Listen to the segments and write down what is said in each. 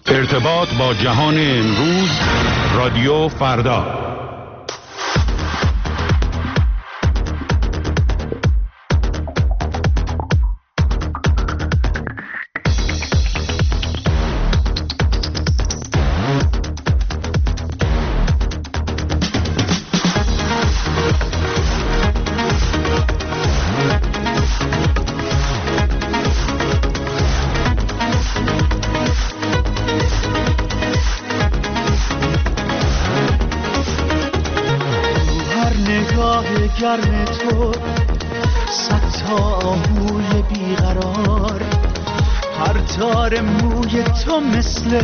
ارتباط با جهان امروز، رادیو فردا. گرم تو صد تا آهوی بیقرار، هر تار موی تو مثل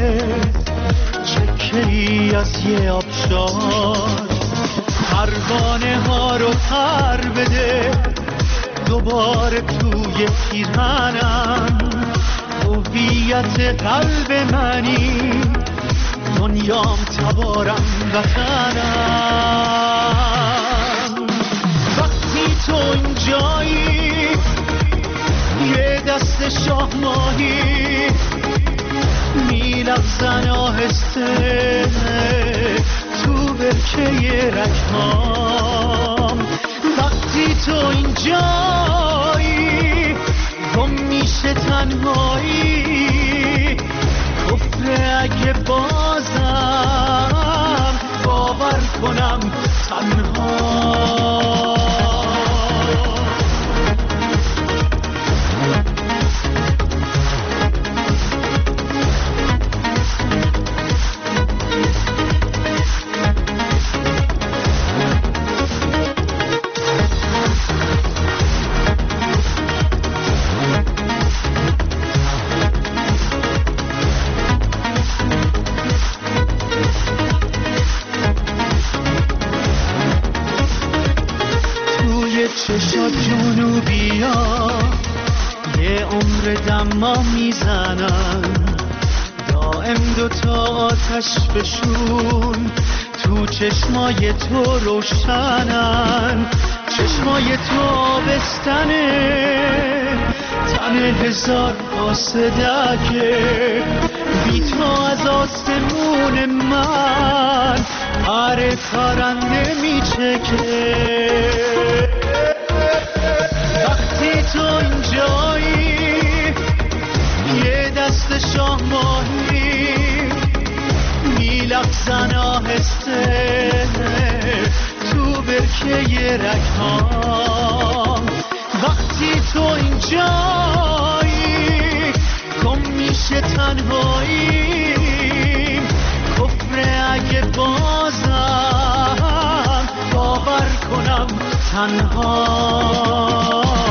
چکه‌ای از یه آبشار. پروانه ها رو پر بده دوباره توی پیرهنم، هویت قلب منی، دنیام تبارم وطنم. تو اینجایی یه دست شاه ماهی میلغزن آهسته تو برکه رگهام. وقتی تو اینجایی گم میشه تنهایی، کفر اگه بازم باور کنم تنها. چشات جنوبیا یه عمر دما میزنن، دائم دوتا آتش بشون تو چشمای تو روشنن. چشمای تو آبستنه، تن هزار آسدکه، بی تو از آسمون من پر پرنده میچکه. وقتی تو اینجایی یه دست شاه ماهی میلغزن آهسته تو برکه رگهام. وقتی تو اینجایی گم میشه تنهایی، کفر اگه بازم باور کنم تنها.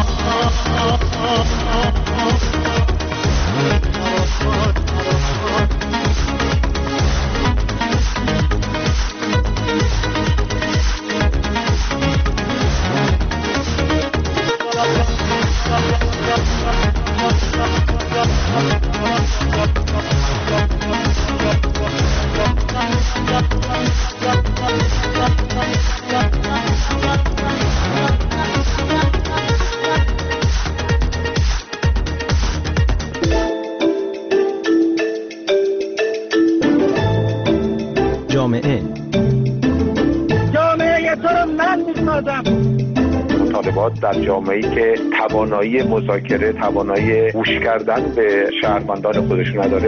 مطالبات در جامعه‌ای که توانایی مذاکره، توانایی گوش کردن به شهروندان خودش نداره.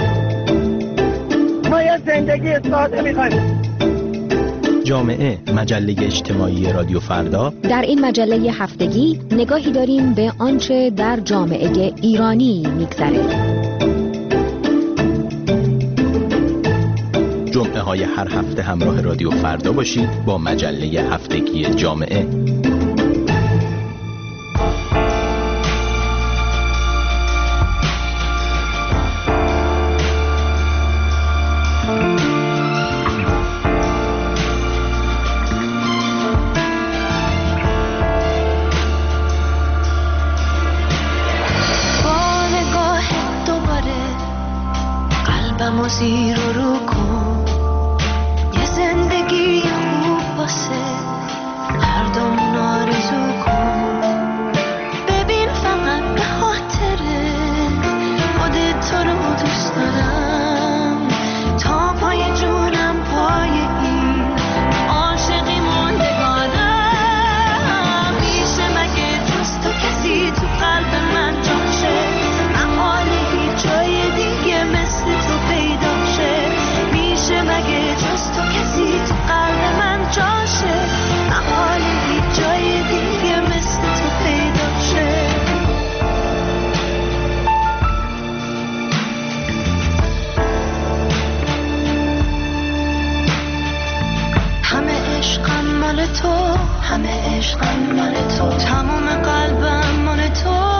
ما یه زندگی ساده می‌خوایم. جامعه، مجله اجتماعی رادیو فردا. در این مجله هفتگی نگاهی داریم به آنچه در جامعه ایرانی می‌گذره. جمعه های هر هفته همراه رادیو فردا باشید با مجله هفتگی جامعه. زیر و رو کن، یه زندگی خوب واسه هردومون آرزو کن. ببین فقط به خاطره خودت تو رو دوست دارم. همه عشقم مال تو، تمام قلبم مال تو.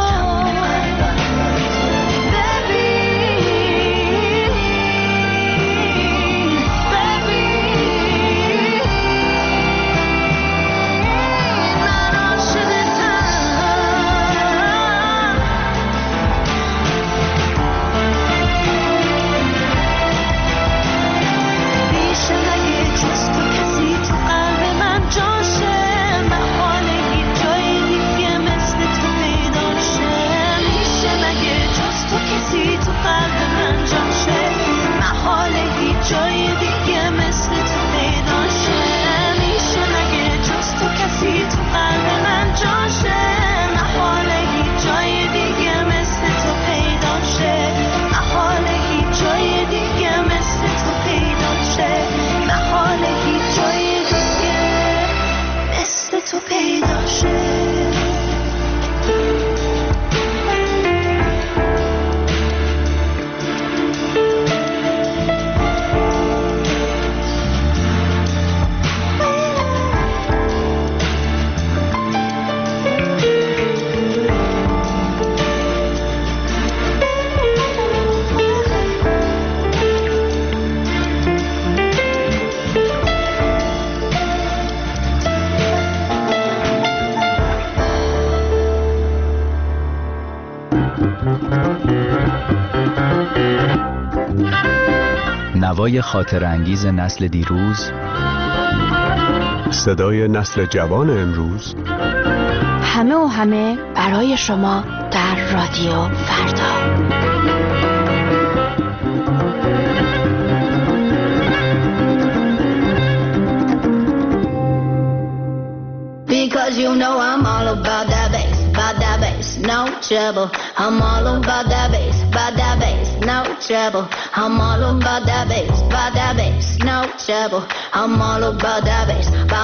نوای خاطر انگیز نسل دیروز، صدای نسل جوان امروز، همه و همه برای شما در رادیو فردا. Because you know I'm all about that bass, no trouble. I'm all about that bass, no trouble. I'm all about that bass, no trouble. I'm all about that bass,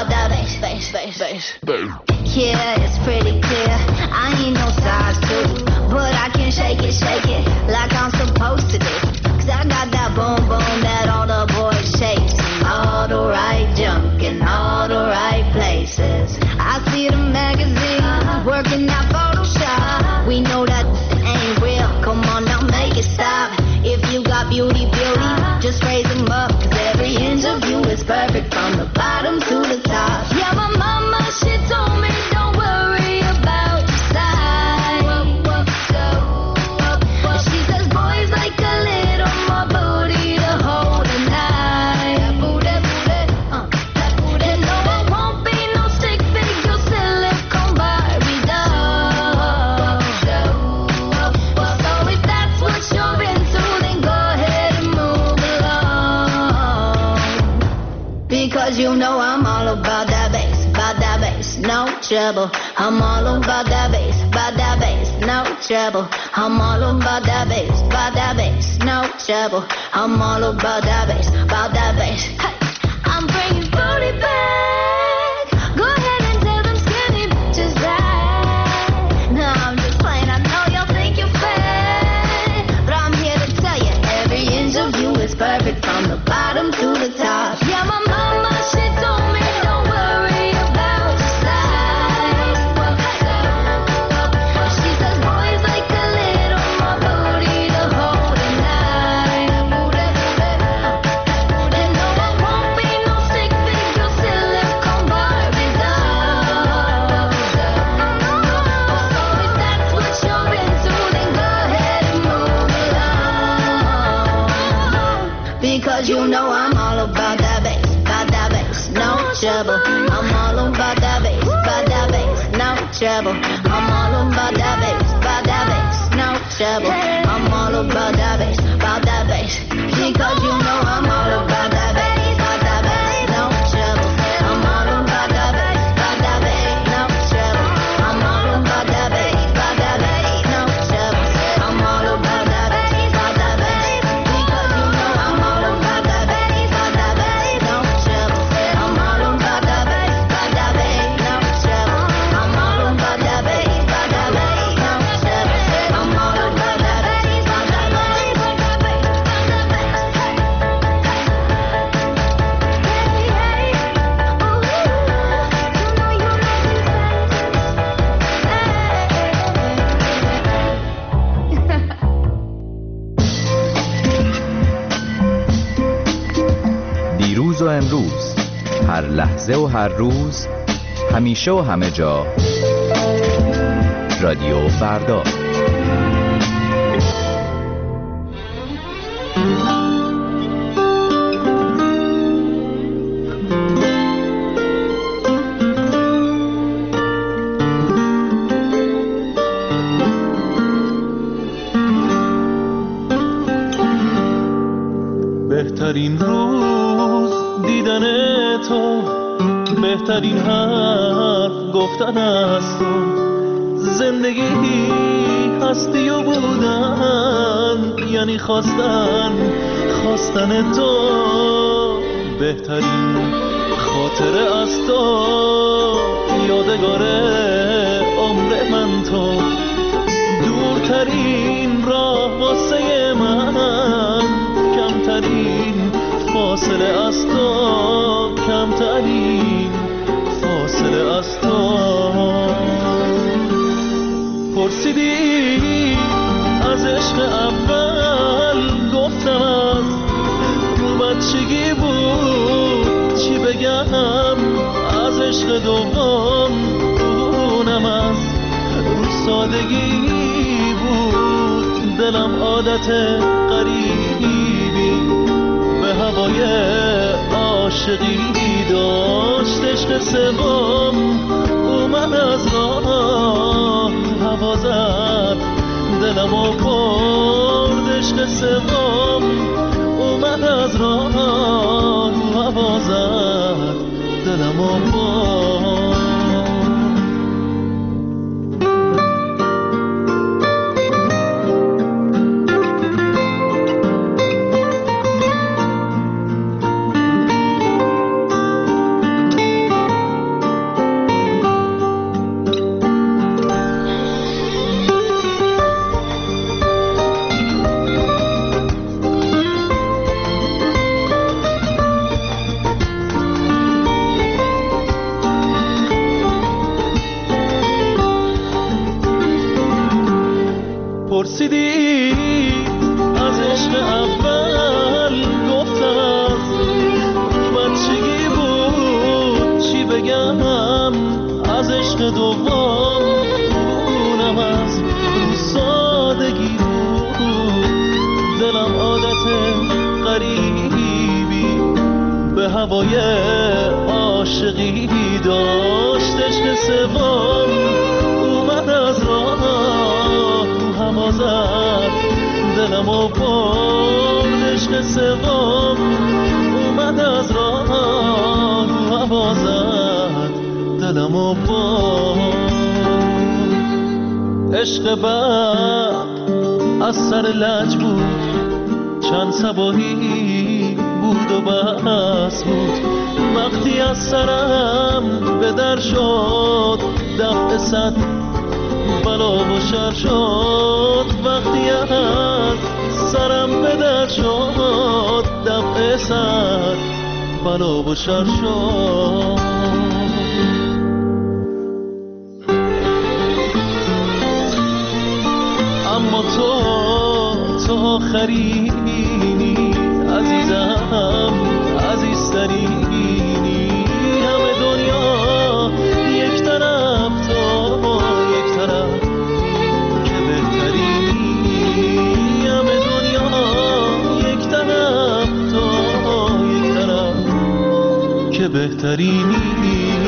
bass. Yeah, it's pretty clear. I ain't no size 2, but I can shake it like I'm supposed to do. 'Cause I got that boom boom that all the boys chase. All the right junk in all the right places. I see the magazines working out Photoshop. We know that ain't real. Come on now, make it stop. If you got beauty, just raise them up. 'Cause every inch of you is perfect from the bottom to the top. Yeah, my mama, she told me don't worry about your size. She says boys like a little more booty to hold a night. And no, it won't be no stick figure silicone Barbie doll. So if that's what you're into, then go ahead and move along. Because you know I'm all about that bass, no trouble. I'm all about that bass, no trouble. I'm all about that bass, no trouble. I'm all about that bass. Hey, I'm bringing booty back. Go ahead and tell them skinny bitches that. No, I'm just playing. I know y'all think you're fat, but I'm here to tell you every inch of you is perfect from the bottom to the top. Yeah, my mama, she told me don't worry about your size. She says boys like a little more booty to hold a night. And no, it won't be no stick figure silicone Barbie doll. So if that's what you're into, then go ahead and move along. Because you know I'm all about that bass, no trouble. I'm all about that bass, no trouble. I'm all about that bass, no trouble. I'm all about that bass, because you know I'm all about that bass, no trouble. I'm all about that bass, no trouble. I'm all about that bass, no trouble. I'm all about that bass, because you know I'm all about that bass, no trouble. I'm all about that bass, no trouble. I'm all about that bass, no trouble. I'm all about that bass, no trouble. دیروز و امروز، هر لحظه و هر روز، همیشه و همه جا. رادیو فردا. بهترین روز دیدن تو، بهترین حرف گفتن از تو، زندگی هستی و بودن یعنی خواستن تو، بهترین خاطره از تو، یادگار عمر من تو، دورترین راه واسه من، کمترین فاصله از تو، کمترین فاصله از تو. پرسیدی از عشق اول، گفتم از رو بچگی بود، چی بگم از عشق دوم، اونم از رو سادگی بود، دلم عادت غریبی به هوای عاشقی داشت، عشق سوم اومد از راه هوا زد، دلم و برد، عشق سوم اومد از راه هوا زد، دلم و برد. پرسیدی از عشق اول، گفتم بچگی بود، چی بگم از عشق دوم، اونم از رو سادگی بود، دلم عادت غریبی به هوای عاشقی داشت، عشق سوم اومد از راه هوا زد، دلم و برد، عشق سوم اومد از راه هوا زد، دلم و برد. عشق بعد از سر لج بود، چند صباحی بود و بس بود، وقتی از سرم به در شد، دفع صد بلا و شر شد، وقتی از سرم به در شد، دفع صد بلا و شر شد. اما تو آخرینی عزیزم، عزیزترینی، همه دنیا یک طرف، تو یک طرف که بهترینی، همه دنیا یک طرف، تو یک طرف که بهترینی.